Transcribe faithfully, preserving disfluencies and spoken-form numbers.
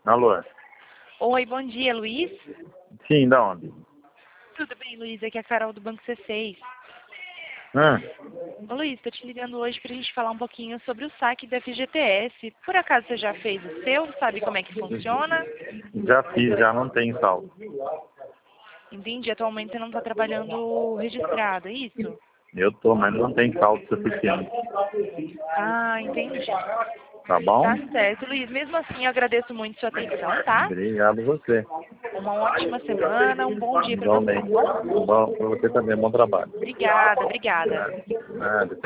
Alô? Oi, bom dia, Luiz. Sim, da onde? Tudo bem, Luiz? Aqui é a Carol do Banco C seis. Hã? Ô, Luiz, estou te ligando hoje para a gente falar um pouquinho sobre o saque da F G T S. Por acaso você já fez o seu? Sabe como é que funciona? Já fiz, já não tem saldo. Entendi. Atualmente você não está trabalhando registrado, é isso? Eu tô, mas não tem saldo suficiente. Ah, entendi. Tá bom? Tá certo, Luiz. Mesmo assim, eu agradeço muito sua atenção, tá? Obrigado você. Uma ótima semana, um bom dia para você, tá Igualmente. bom? Bom, pra você também, bom trabalho. Obrigada, obrigada. Nada.